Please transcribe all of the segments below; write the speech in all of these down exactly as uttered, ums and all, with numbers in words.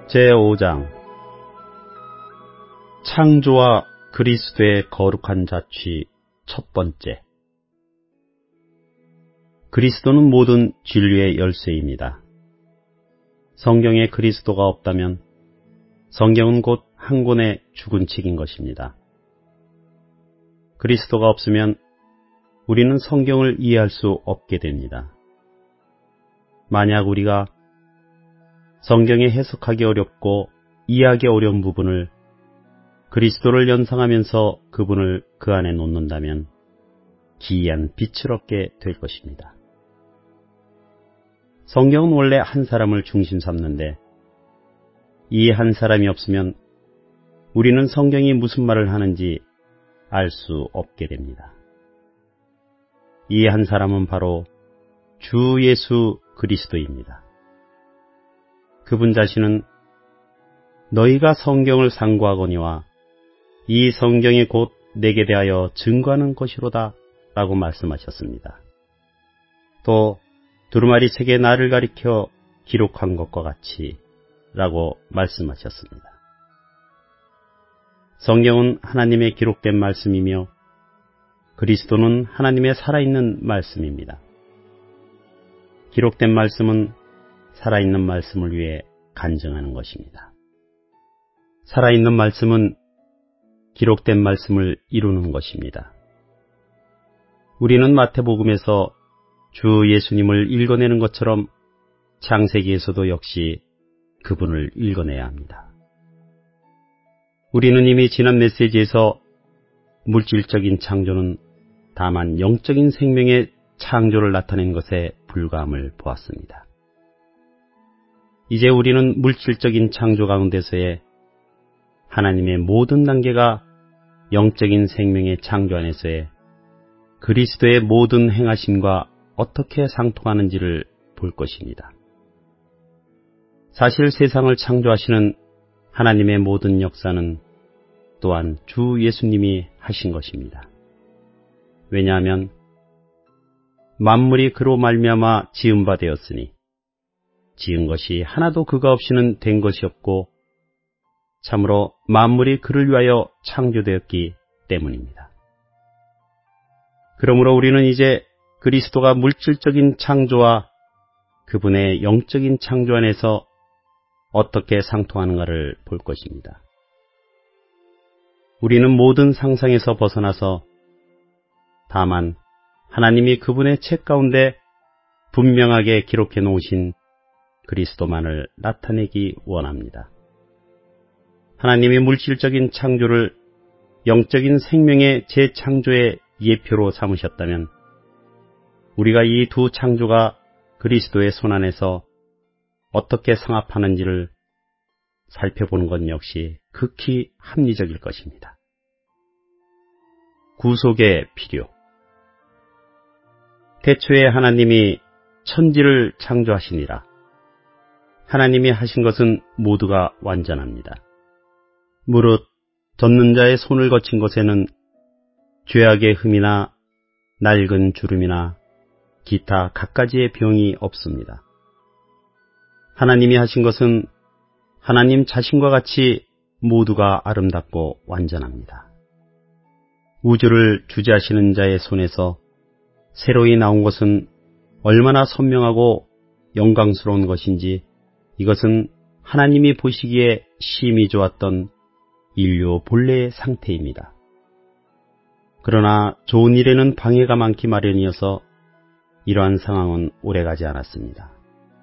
제오 장 창조와 그리스도의 거룩한 자취 첫 번째. 그리스도는 모든 진리의 열쇠입니다. 성경에 그리스도가 없다면 성경은 곧 한 권의 죽은 책인 것입니다. 그리스도가 없으면 우리는 성경을 이해할 수 없게 됩니다. 만약 우리가 성경에 해석하기 어렵고 이해하기 어려운 부분을 그리스도를 연상하면서 그분을 그 안에 놓는다면 기이한 빛을 얻게 될 것입니다. 성경은 원래 한 사람을 중심 삼는데 이 한 사람이 없으면 우리는 성경이 무슨 말을 하는지 알 수 없게 됩니다. 이 한 사람은 바로 주 예수 그리스도입니다. 그분 자신은 너희가 성경을 상고하거니와 이 성경이 곧 내게 대하여 증거하는 것이로다 라고 말씀하셨습니다. 또 두루마리 책에 나를 가리켜 기록한 것과 같이 라고 말씀하셨습니다. 성경은 하나님의 기록된 말씀이며 그리스도는 하나님의 살아있는 말씀입니다. 기록된 말씀은 살아있는 말씀을 위해 간증하는 것입니다. 살아있는 말씀은 기록된 말씀을 이루는 것입니다. 우리는 마태복음에서 주 예수님을 읽어내는 것처럼 창세기에서도 역시 그분을 읽어내야 합니다. 우리는 이미 지난 메시지에서 물질적인 창조는 다만 영적인 생명의 창조를 나타낸 것에 불과함을 보았습니다. 이제 우리는 물질적인 창조 가운데서의 하나님의 모든 단계가 영적인 생명의 창조 안에서의 그리스도의 모든 행하심과 어떻게 상통하는지를 볼 것입니다. 사실 세상을 창조하시는 하나님의 모든 역사는 또한 주 예수님이 하신 것입니다. 왜냐하면 만물이 그로 말미암아 지은 바 되었으니 지은 것이 하나도 그가 없이는 된 것이 없고 참으로 만물이 그를 위하여 창조되었기 때문입니다. 그러므로 우리는 이제 그리스도가 물질적인 창조와 그분의 영적인 창조 안에서 어떻게 상통하는가를 볼 것입니다. 우리는 모든 상상에서 벗어나서 다만 하나님이 그분의 책 가운데 분명하게 기록해 놓으신 그리스도만을 나타내기 원합니다. 하나님이 물질적인 창조를 영적인 생명의 재창조의 예표로 삼으셨다면 우리가 이 두 창조가 그리스도의 손안에서 어떻게 상합하는지를 살펴보는 것 역시 극히 합리적일 것입니다. 구속의 필요. 태초에 하나님이 천지를 창조하시니라. 하나님이 하신 것은 모두가 완전합니다. 무릇 젓는 자의 손을 거친 것에는 죄악의 흠이나 낡은 주름이나 기타 갖가지의 병이 없습니다. 하나님이 하신 것은 하나님 자신과 같이 모두가 아름답고 완전합니다. 우주를 주재하시는 자의 손에서 새로이 나온 것은 얼마나 선명하고 영광스러운 것인지 이것은 하나님이 보시기에 심히 좋았던 인류 본래의 상태입니다. 그러나 좋은 일에는 방해가 많기 마련이어서 이러한 상황은 오래가지 않았습니다.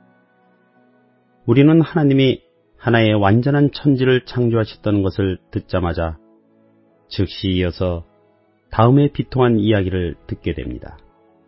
우리는 하나님이 하나의 완전한 천지를 창조하셨다는 것을 듣자마자 즉시 이어서 다음에 비통한 이야기를 듣게 됩니다.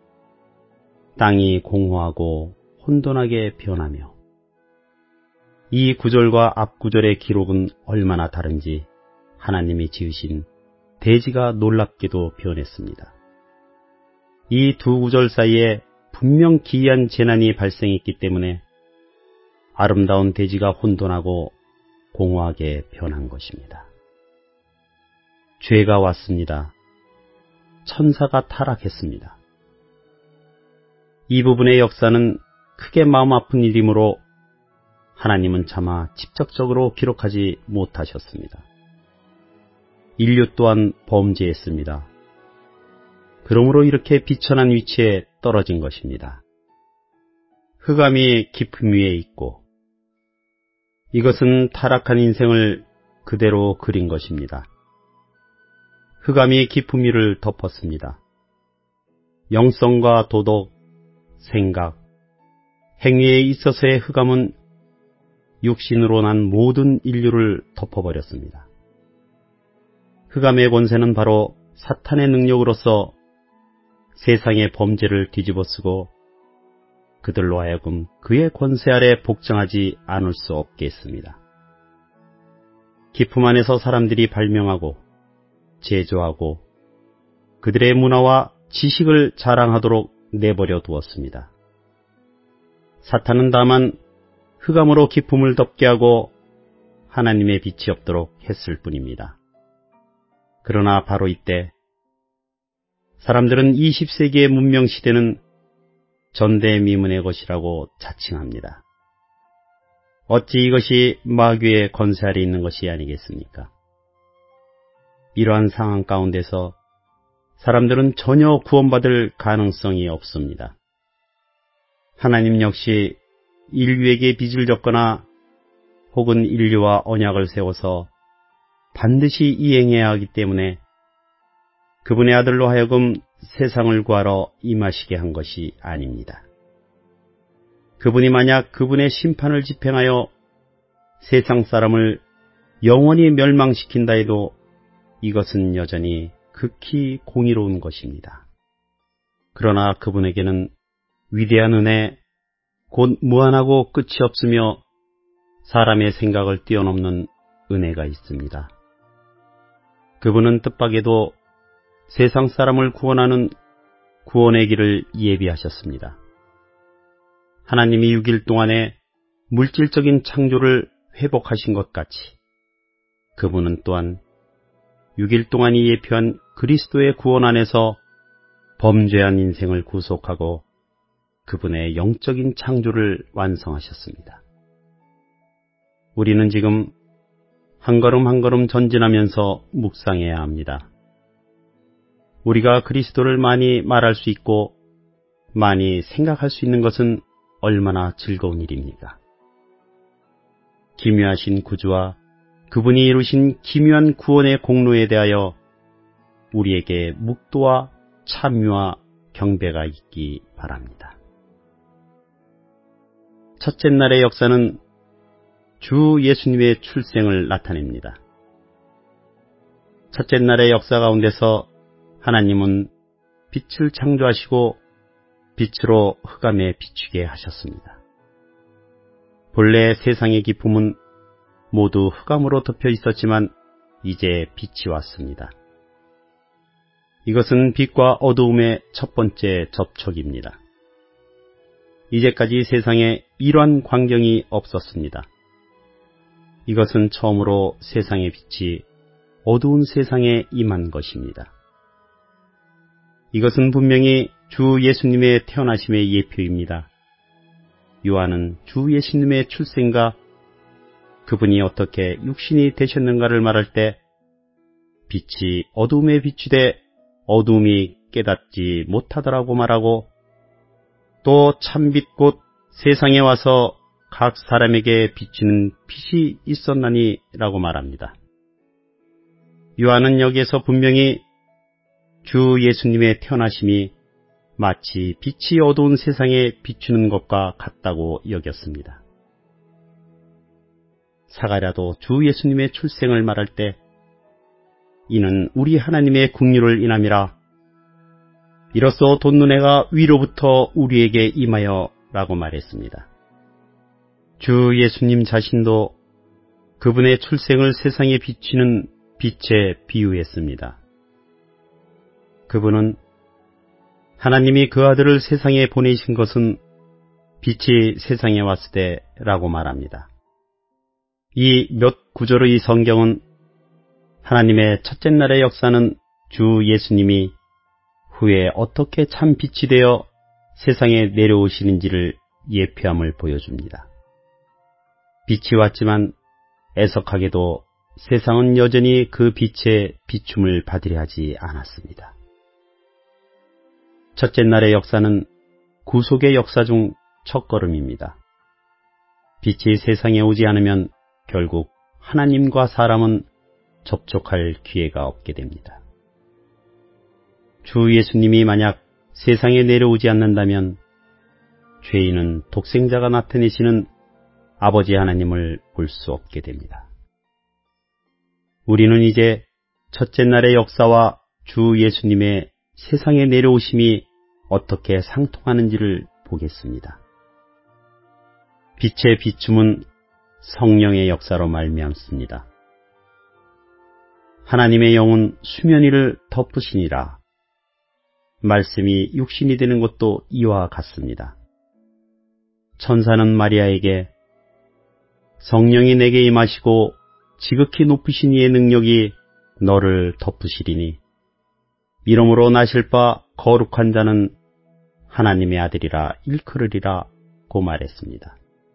땅이 공허하고 혼돈하게 변하며 이 구절과 앞 구절의 기록은 얼마나 다른지 하나님이 지으신 대지가 놀랍게도 변했습니다. 이 두 구절 사이에 분명 기이한 재난이 발생했기 때문에 아름다운 대지가 혼돈하고 공허하게 변한 것입니다. 죄가 왔습니다. 천사가 타락했습니다. 이 부분의 역사는 크게 마음 아픈 일이므로 하나님은 차마 직접적으로 기록하지 못하셨습니다. 인류 또한 범죄했습니다. 그러므로 이렇게 비천한 위치에 떨어진 것입니다. 흑암이 깊음 위에 있고 이것은 타락한 인생을 그대로 그린 것입니다. 흑암이 깊음 위를 덮었습니다. 영성과 도덕, 생각, 행위에 있어서의 흑암은 육신으로 난 모든 인류를 덮어버렸습니다. 흑암의 권세는 바로 사탄의 능력으로서 세상의 범죄를 뒤집어쓰고 그들로 하여금 그의 권세 아래 복종하지 않을 수 없게 했습니다. 깊음 안에서 사람들이 발명하고 제조하고 그들의 문화와 지식을 자랑하도록 내버려 두었습니다. 사탄은 다만 흑암으로 깊음을 덮게 하고 하나님의 빛이 없도록 했을 뿐입니다. 그러나 바로 이때 사람들은 이십 세기의 문명 시대는 전대미문의 것이라고 자칭합니다. 어찌 이것이 마귀의 권세 아래 있는 것이 아니겠습니까? 이러한 상황 가운데서 사람들은 전혀 구원받을 가능성이 없습니다. 하나님 역시 인류에게 빚을 졌거나 혹은 인류와 언약을 세워서 반드시 이행해야 하기 때문에 그분의 아들로 하여금 세상을 구하러 임하시게 한 것이 아닙니다. 그분이 만약 그분의 심판을 집행하여 세상 사람을 영원히 멸망시킨다 해도 이것은 여전히 극히 공의로운 것입니다. 그러나 그분에게는 위대한 은혜, 곧 무한하고 끝이 없으며 사람의 생각을 뛰어넘는 은혜가 있습니다. 그분은 뜻밖에도 세상 사람을 구원하는 구원의 길을 예비하셨습니다. 하나님이 육 일 동안에 물질적인 창조를 회복하신 것 같이 그분은 또한 육 일 동안이 예표한 그리스도의 구원 안에서 범죄한 인생을 구속하고 그분의 영적인 창조를 완성하셨습니다. 우리는 지금 한 걸음 한 걸음 전진하면서 묵상해야 합니다. 우리가 그리스도를 많이 말할 수 있고 많이 생각할 수 있는 것은 얼마나 즐거운 일입니까? 기묘하신 구주와 그분이 이루신 기묘한 구원의 공로에 대하여 우리에게 묵도와 참유와 경배가 있기 바랍니다. 첫째 날의 역사는 주 예수님의 출생을 나타냅니다. 첫째 날의 역사 가운데서 하나님은 빛을 창조하시고 빛으로 흑암에 비추게 하셨습니다. 본래 세상의 기품은 모두 흑암으로 덮여 있었지만 이제 빛이 왔습니다. 이것은 빛과 어두움의 첫 번째 접촉입니다. 이제까지 세상에 이러한 광경이 없었습니다. 이것은 처음으로 세상의 빛이 어두운 세상에 임한 것입니다. 이것은 분명히 주 예수님의 태어나심의 예표입니다. 요한은 주 예수님의 출생과 그분이 어떻게 육신이 되셨는가를 말할 때 빛이 어두움에 비추되 어두움이 깨닫지 못하더라고 말하고 또 참빛 곧 세상에 와서 각 사람에게 비추는 빛이 있었나니 라고 말합니다. 요한은 여기에서 분명히 주 예수님의 태어나심이 마치 빛이 어두운 세상에 비추는 것과 같다고 여겼습니다. 사가랴도 주 예수님의 출생을 말할 때 이는 우리 하나님의 긍휼을 인함이라 이로써 돋눈해가 위로부터 우리에게 임하여 라고 말했습니다. 주 예수님 자신도 그분의 출생을 세상에 비추는 빛에 비유했습니다. 그분은 하나님이 그 아들을 세상에 보내신 것은 빛이 세상에 왔을 때라고 말합니다. 이 몇 구절의 성경은 하나님의 첫째 날의 역사는 주 예수님이 후에 어떻게 참 빛이 되어 세상에 내려오시는지를 예표함을 보여줍니다. 빛이 왔지만 애석하게도 세상은 여전히 그 빛의 비춤을 받으려 하지 않았습니다. 첫째 날의 역사는 구속의 역사 중 첫걸음입니다. 빛이 세상에 오지 않으면 결국 하나님과 사람은 접촉할 기회가 없게 됩니다. 주 예수님이 만약 세상에 내려오지 않는다면 죄인은 독생자가 나타내시는 아버지 하나님을 볼 수 없게 됩니다. 우리는 이제 첫째 날의 역사와 주 예수님의 세상에 내려오심이 어떻게 상통하는지를 보겠습니다. 빛의 비춤은 성령의 역사로 말미암습니다. 하나님의 영은 수면 위를 덮으시니라. 말씀이 육신이 되는 것도 이와 같습니다. 천사는 마리아에게 성령이 내게 임하시고 지극히 높으신 이의 능력이 너를 덮으시리니 이름으로 나실 바 거룩한 자는 하나님의 아들이라 일컬으리라 고 말했습니다.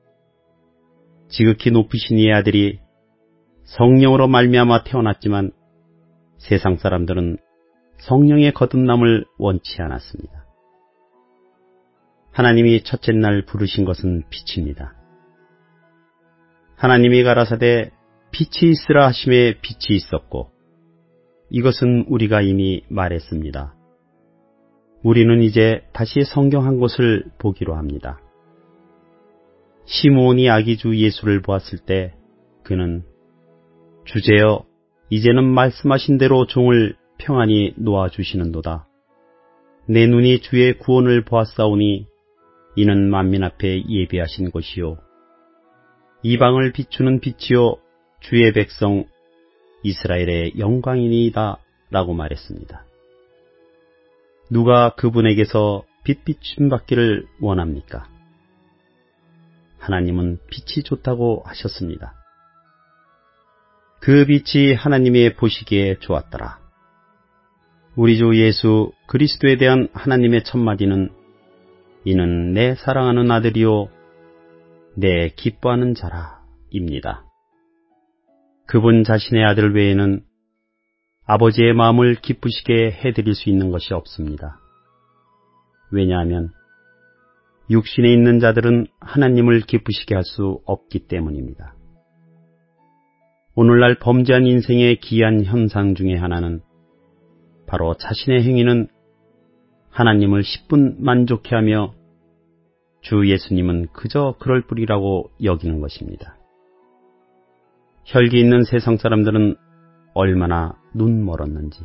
지극히 높으신 이의 아들이 성령으로 말미암아 태어났지만 세상 사람들은 성령의 거듭남을 원치 않았습니다. 하나님이 첫째 날 부르신 것은 빛입니다. 하나님이 가라사대 빛이 있으라 하심에 빛이 있었고 이것은 우리가 이미 말했습니다. 우리는 이제 다시 성경 한 곳을 보기로 합니다. 시므온이 아기 주 예수를 보았을 때 그는 주제여 이제는 말씀하신 대로 종을 평안히 놓아주시는도다. 내 눈이 주의 구원을 보았사오니 이는 만민 앞에 예비하신 것이요 이방을 비추는 빛이요 주의 백성 이스라엘의 영광이니이다 라고 말했습니다. 누가 그분에게서 빛 비춤 받기를 원합니까? 하나님은 빛이 좋다고 하셨습니다. 그 빛이 하나님의 보시기에 좋았더라. 우리 주 예수 그리스도에 대한 하나님의 첫마디는 이는 내 사랑하는 아들이요 내 기뻐하는 자라 입니다. 그분 자신의 아들 외에는 아버지의 마음을 기쁘시게 해드릴 수 있는 것이 없습니다. 왜냐하면 육신에 있는 자들은 하나님을 기쁘시게 할 수 없기 때문입니다. 오늘날 범죄한 인생의 기이한 현상 중에 하나는 바로 자신의 행위는 하나님을 십분 만족해 하며 주 예수님은 그저 그럴 뿐이라고 여기는 것입니다. 혈기 있는 세상 사람들은 얼마나 눈 멀었는지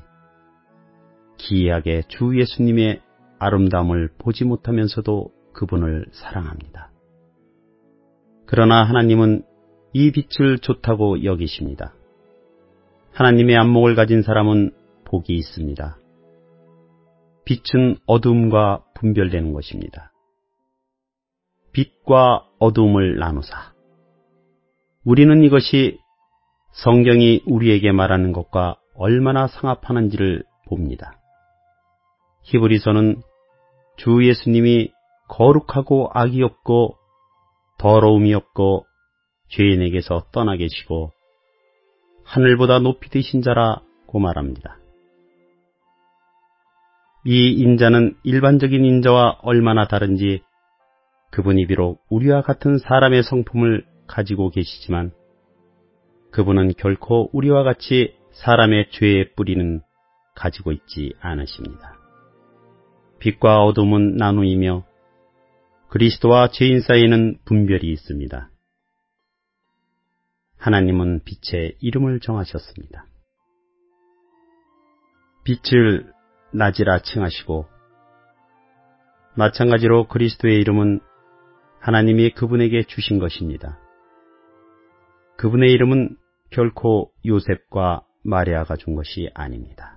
기이하게 주 예수님의 아름다움을 보지 못하면서도 그분을 사랑합니다. 그러나 하나님은 이 빛을 좋다고 여기십니다. 하나님의 안목을 가진 사람은 복이 있습니다. 빛은 어두움과 분별되는 것입니다. 빛과 어두움을 나누사. 우리는 이것이 성경이 우리에게 말하는 것과 얼마나 상합하는지를 봅니다. 히브리서는 주 예수님이 거룩하고 악이 없고 더러움이 없고 죄인에게서 떠나 계시고 하늘보다 높이 드신 자라고 말합니다. 이 인자는 일반적인 인자와 얼마나 다른지 그분이 비록 우리와 같은 사람의 성품을 가지고 계시지만 그분은 결코 우리와 같이 사람의 죄의 뿌리는 가지고 있지 않으십니다. 빛과 어둠은 나누이며 그리스도와 죄인 사이에는 분별이 있습니다. 하나님은 빛의 이름을 정하셨습니다. 빛을 낮이라 칭하시고 마찬가지로 그리스도의 이름은 하나님이 그분에게 주신 것입니다. 그분의 이름은 결코 요셉과 마리아가 준 것이 아닙니다.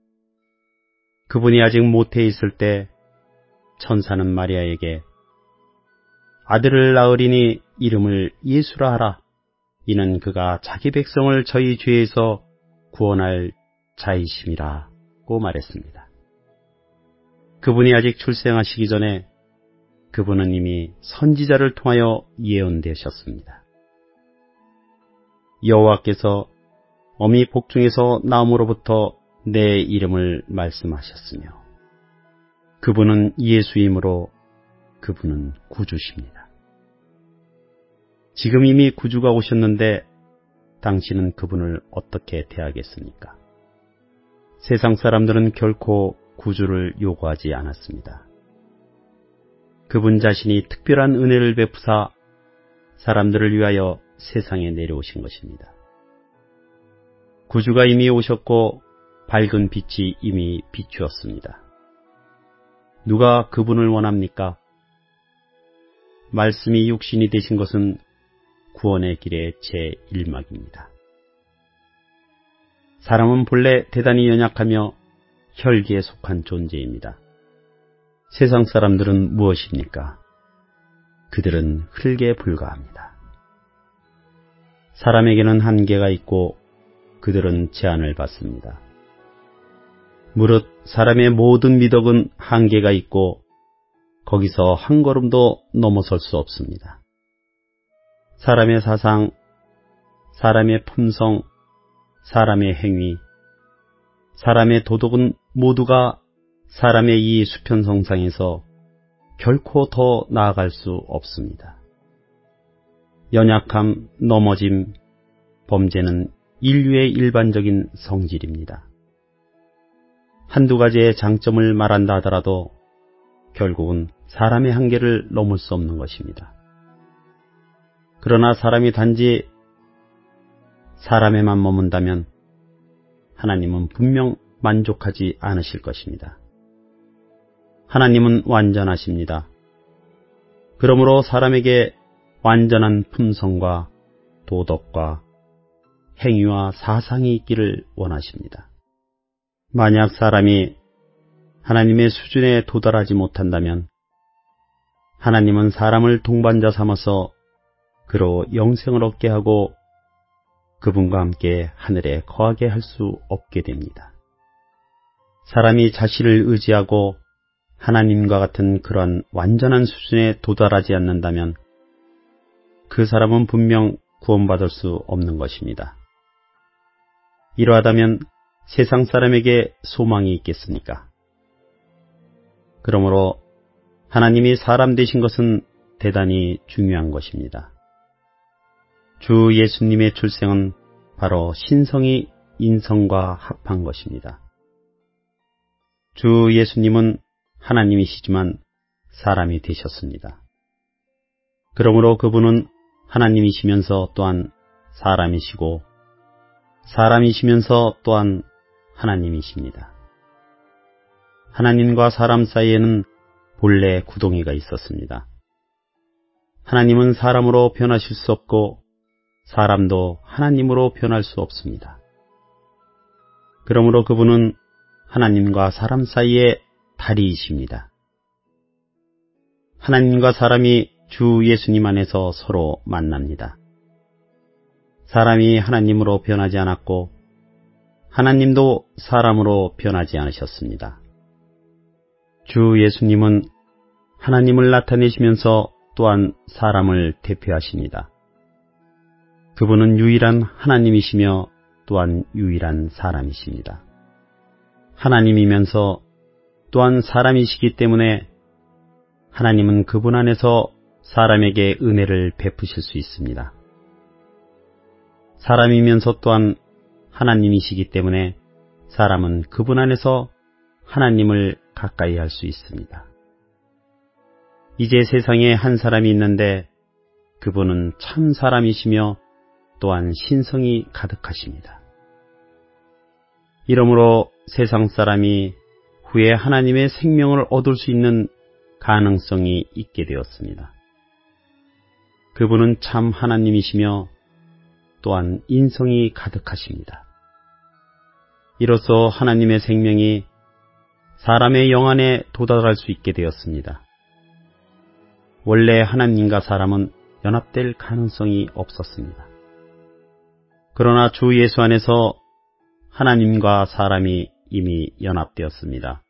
그분이 아직 모태에 있을 때 천사는 마리아에게 아들을 낳으리니 이름을 예수라 하라. 이는 그가 자기 백성을 저희 죄에서 구원할 자이심이라고 말했습니다. 그분이 아직 출생하시기 전에 그분은 이미 선지자를 통하여 예언되셨습니다. 여호와께서 어미 복중에서 나옴으로부터 내 이름을 말씀하셨으며 그분은 예수이므로 그분은 구주십니다. 지금 이미 구주가 오셨는데 당신은 그분을 어떻게 대하겠습니까? 세상 사람들은 결코 구주를 요구하지 않았습니다. 그분 자신이 특별한 은혜를 베푸사 사람들을 위하여 세상에 내려오신 것입니다. 구주가 이미 오셨고 밝은 빛이 이미 비추었습니다. 누가 그분을 원합니까? 말씀이 육신이 되신 것은 구원의 길의 제일막입니다. 사람은 본래 대단히 연약하며 혈기에 속한 존재입니다. 세상 사람들은 무엇입니까? 그들은 흙에 불과합니다. 사람에게는 한계가 있고 그들은 제한을 받습니다. 무릇 사람의 모든 미덕은 한계가 있고 거기서 한 걸음도 넘어설 수 없습니다. 사람의 사상, 사람의 품성, 사람의 행위, 사람의 도덕은 모두가 사람의 이 수평성상에서 결코 더 나아갈 수 없습니다. 연약함, 넘어짐, 범죄는 인류의 일반적인 성질입니다. 한두 가지의 장점을 말한다 하더라도 결국은 사람의 한계를 넘을 수 없는 것입니다. 그러나 사람이 단지 사람에만 머문다면 하나님은 분명 만족하지 않으실 것입니다. 하나님은 완전하십니다. 그러므로 사람에게 완전한 품성과 도덕과 행위와 사상이 있기를 원하십니다. 만약 사람이 하나님의 수준에 도달하지 못한다면 하나님은 사람을 동반자 삼아서 그로 영생을 얻게 하고 그분과 함께 하늘에 거하게 할 수 없게 됩니다. 사람이 자신을 의지하고 하나님과 같은 그런 완전한 수준에 도달하지 않는다면 그 사람은 분명 구원받을 수 없는 것입니다. 이러하다면 세상 사람에게 소망이 있겠습니까? 그러므로 하나님이 사람 되신 것은 대단히 중요한 것입니다. 주 예수님의 출생은 바로 신성이 인성과 합한 것입니다. 주 예수님은 하나님이시지만 사람이 되셨습니다. 그러므로 그분은 하나님이시면서 또한 사람이시고 사람이시면서 또한 하나님이십니다. 하나님과 사람 사이에는 본래 구동이가 있었습니다. 하나님은 사람으로 변하실 수 없고 사람도 하나님으로 변할 수 없습니다. 그러므로 그분은 하나님과 사람 사이의 다리이십니다. 하나님과 사람이 주 예수님 안에서 서로 만납니다. 사람이 하나님으로 변하지 않았고 하나님도 사람으로 변하지 않으셨습니다. 주 예수님은 하나님을 나타내시면서 또한 사람을 대표하십니다. 그분은 유일한 하나님이시며 또한 유일한 사람이십니다. 하나님이면서 또한 사람이시기 때문에 하나님은 그분 안에서 사람에게 은혜를 베푸실 수 있습니다. 사람이면서 또한 하나님이시기 때문에 사람은 그분 안에서 하나님을 가까이 할 수 있습니다. 이제 세상에 한 사람이 있는데 그분은 참 사람이시며 또한 신성이 가득하십니다. 이러므로 세상 사람이 후에 하나님의 생명을 얻을 수 있는 가능성이 있게 되었습니다. 그분은 참 하나님이시며 또한 인성이 가득하십니다. 이로써 하나님의 생명이 사람의 영 안에 도달할 수 있게 되었습니다. 원래 하나님과 사람은 연합될 가능성이 없었습니다. 그러나 주 예수 안에서 하나님과 사람이 이미 연합되었습니다.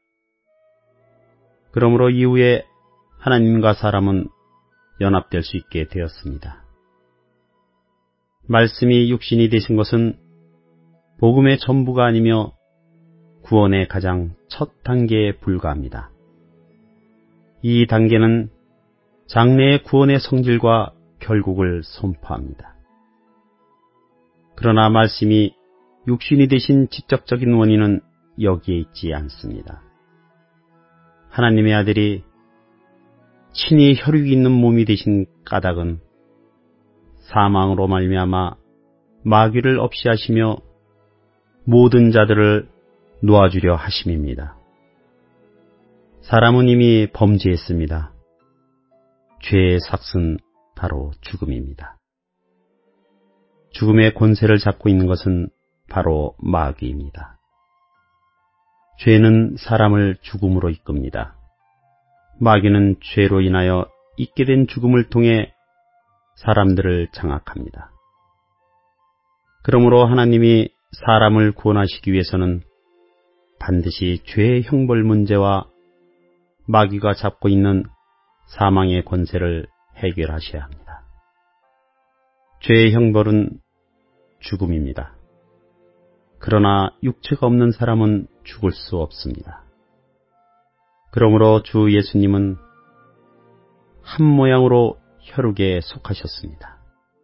그러므로 이후에 하나님과 사람은 연합될 수 있게 되었습니다. 말씀이 육신이 되신 것은 복음의 전부가 아니며 구원의 가장 첫 단계에 불과합니다. 이 단계는 장래의 구원의 성질과 결국을 선포합니다. 그러나 말씀이 육신이 되신 직접적인 원인은 여기에 있지 않습니다. 하나님의 아들이 친히 혈육이 있는 몸이 되신 까닭은 사망으로 말미암아 마귀를 없이 하시며 모든 자들을 놓아주려 하심입니다. 사람은 이미 범죄했습니다. 죄의 삭은 바로 죽음입니다. 죽음의 권세를 잡고 있는 것은 바로 마귀입니다. 죄는 사람을 죽음으로 이끕니다. 마귀는 죄로 인하여 있게 된 죽음을 통해 사람들을 장악합니다. 그러므로 하나님이 사람을 구원하시기 위해서는 반드시 죄의 형벌 문제와 마귀가 잡고 있는 사망의 권세를 해결하셔야 합니다. 죄의 형벌은 죽음입니다. 그러나 육체가 없는 사람은 죽을 수 없습니다. 그러므로 주 예수님은 한 모양으로 혈육에 속하셨습니다.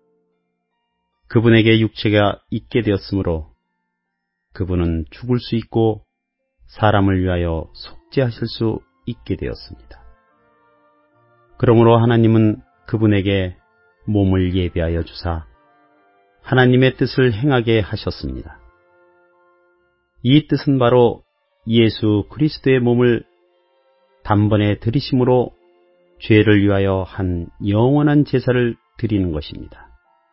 그분에게 육체가 있게 되었으므로 그분은 죽을 수 있고 사람을 위하여 속죄하실 수 있게 되었습니다. 그러므로 하나님은 그분에게 몸을 예비하여 주사 하나님의 뜻을 행하게 하셨습니다. 이 뜻은 바로 예수 그리스도의 몸을 단번에 들이심으로 죄를 위하여 한 영원한 제사를 드리는 것입니다.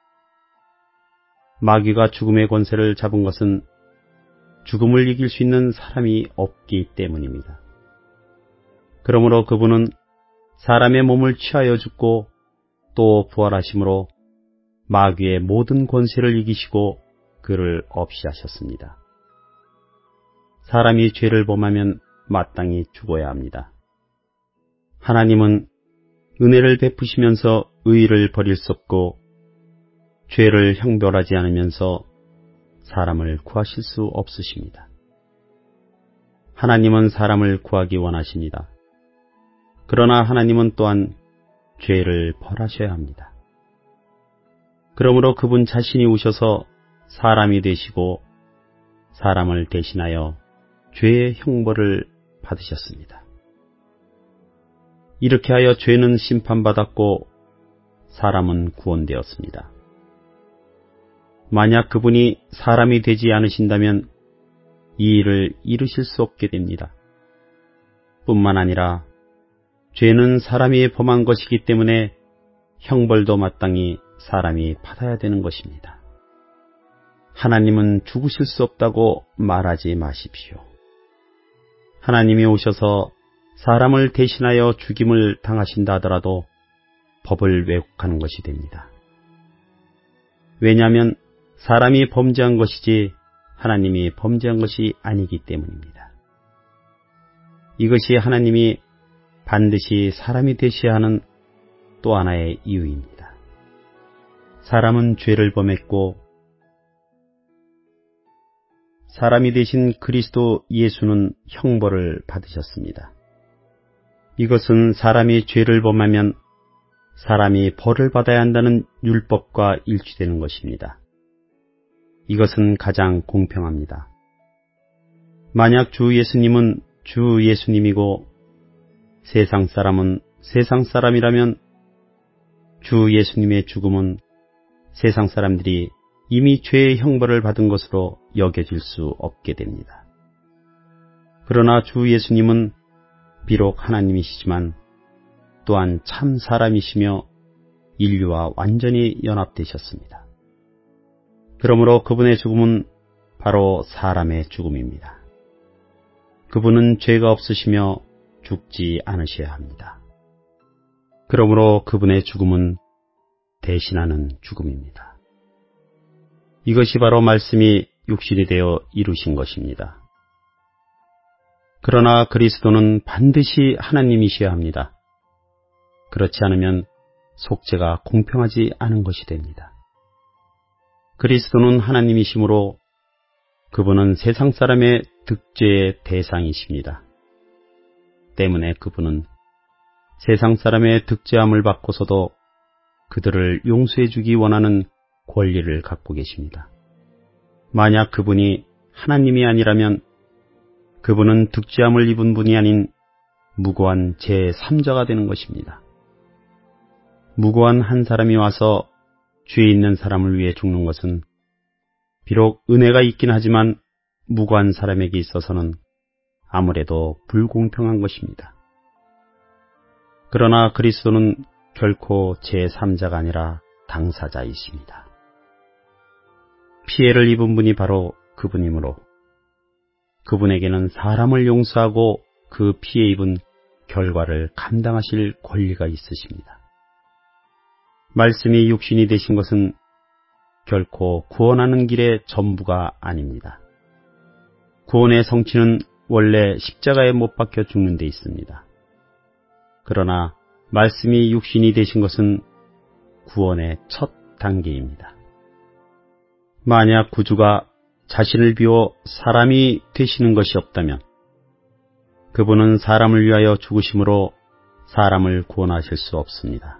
마귀가 죽음의 권세를 잡은 것은 죽음을 이길 수 있는 사람이 없기 때문입니다. 그러므로 그분은 사람의 몸을 취하여 죽고 또 부활하심으로 마귀의 모든 권세를 이기시고 그를 없이 하셨습니다. 사람이 죄를 범하면 마땅히 죽어야 합니다. 하나님은 은혜를 베푸시면서 의의를 버릴 수 없고 죄를 형벌하지 않으면서 사람을 구하실 수 없으십니다. 하나님은 사람을 구하기 원하십니다. 그러나 하나님은 또한 죄를 벌하셔야 합니다. 그러므로 그분 자신이 오셔서 사람이 되시고 사람을 대신하여 죄의 형벌을 받으셨습니다. 이렇게 하여 죄는 심판받았고 사람은 구원되었습니다. 만약 그분이 사람이 되지 않으신다면 이 일을 이루실 수 없게 됩니다. 뿐만 아니라 죄는 사람이 범한 것이기 때문에 형벌도 마땅히 사람이 받아야 되는 것입니다. 하나님은 죽으실 수 없다고 말하지 마십시오. 하나님이 오셔서 사람을 대신하여 죽임을 당하신다 하더라도 법을 왜곡하는 것이 됩니다. 왜냐하면 사람이 범죄한 것이지 하나님이 범죄한 것이 아니기 때문입니다. 이것이 하나님이 반드시 사람이 되셔야 하는 또 하나의 이유입니다. 사람은 죄를 범했고 사람이 되신 그리스도 예수는 형벌을 받으셨습니다. 이것은 사람이 죄를 범하면 사람이 벌을 받아야 한다는 율법과 일치되는 것입니다. 이것은 가장 공평합니다. 만약 주 예수님은 주 예수님이고 세상 사람은 세상 사람이라면 주 예수님의 죽음은 세상 사람들이 이미 죄의 형벌을 받은 것으로 여겨질 수 없게 됩니다. 그러나 주 예수님은 비록 하나님이시지만 또한 참 사람이시며 인류와 완전히 연합되셨습니다. 그러므로 그분의 죽음은 바로 사람의 죽음입니다. 그분은 죄가 없으시며 죽지 않으셔야 합니다. 그러므로 그분의 죽음은 대신하는 죽음입니다. 이것이 바로 말씀이 육신이 되어 이루신 것입니다. 그러나 그리스도는 반드시 하나님이셔야 합니다. 그렇지 않으면 속죄가 공평하지 않은 것이 됩니다. 그리스도는 하나님이시므로 그분은 세상 사람의 득죄의 대상이십니다. 때문에 그분은 세상 사람의 득죄함을 받고서도 그들을 용서해 주기 원하는 권리를 갖고 계십니다. 만약 그분이 하나님이 아니라면 그분은 득죄함을 입은 분이 아닌 무고한 제삼자가 되는 것입니다. 무고한 한 사람이 와서 죄 있는 사람을 위해 죽는 것은 비록 은혜가 있긴 하지만 무고한 사람에게 있어서는 아무래도 불공평한 것입니다. 그러나 그리스도는 결코 제삼자가 아니라 당사자이십니다. 피해를 입은 분이 바로 그분이므로 그분에게는 사람을 용서하고 그 피해 입은 결과를 감당하실 권리가 있으십니다. 말씀이 육신이 되신 것은 결코 구원하는 길의 전부가 아닙니다. 구원의 성취는 원래 십자가에 못 박혀 죽는 데 있습니다. 그러나 말씀이 육신이 되신 것은 구원의 첫 단계입니다. 만약 구주가 자신을 비워 사람이 되시는 것이 없다면 그분은 사람을 위하여 죽으심으로 사람을 구원하실 수 없습니다.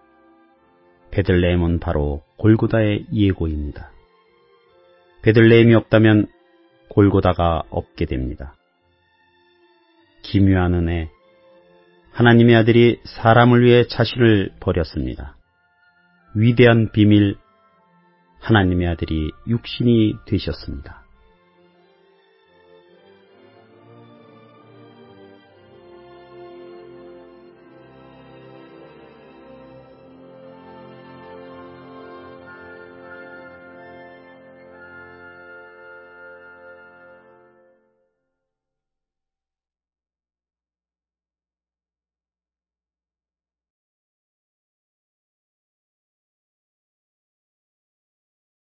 베들레헴은 바로 골고다의 예고입니다. 베들레헴이 없다면 골고다가 없게 됩니다. 기묘한 은혜, 하나님의 아들이 사람을 위해 자신을 버렸습니다. 위대한 비밀, 하나님의 아들이 육신이 되셨습니다.